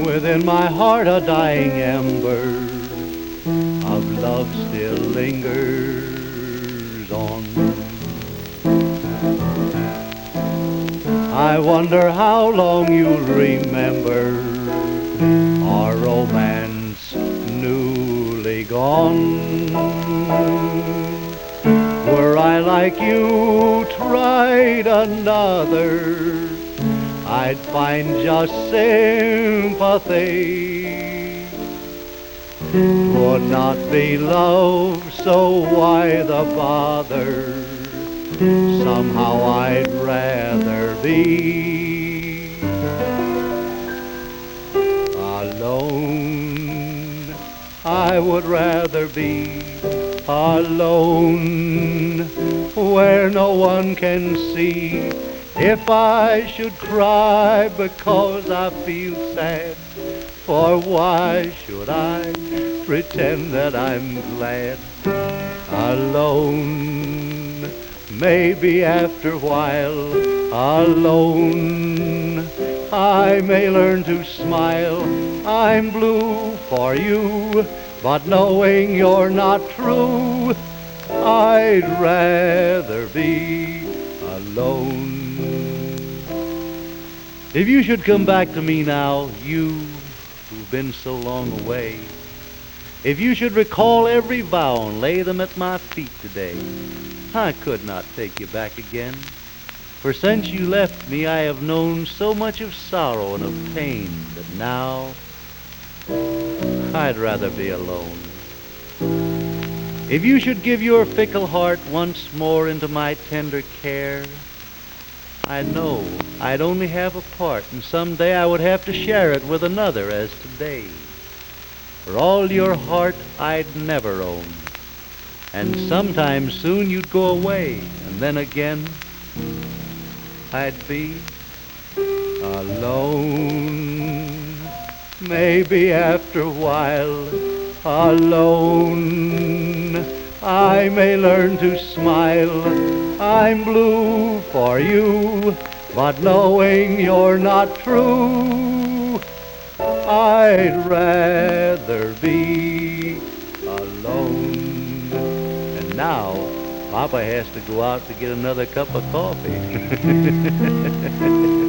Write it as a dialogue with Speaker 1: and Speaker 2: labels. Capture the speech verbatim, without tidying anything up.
Speaker 1: Within my heart a dying ember of love still lingers on. I wonder how long you'll remember our romance newly gone. Were I like you, tried another, I'd find just sympathy. Would not be love, so why the bother? Somehow I'd rather be alone. I would rather be alone, where no one can see. If I should cry because I feel sad, for why should I pretend that I'm glad? Alone, maybe after a while, alone, I may learn to smile. I'm blue for you, but knowing you're not true, I'd rather be alone. If you should come back to me now, you who've been so long away, if you should recall every vow and lay them at my feet today, I could not take you back again. For since you left me, I have known so much of sorrow and of pain that now I'd rather be alone. If you should give your fickle heart once more into my tender care, I know I'd only have a part, and someday I would have to share it with another as today. For all your heart I'd never own, and sometime soon you'd go away, and then again I'd be alone. Maybe after a while, alone, I may learn to smile. I'm blue for you, but knowing you're not true, I'd rather be alone. And now, Papa has to go out to get another cup of coffee.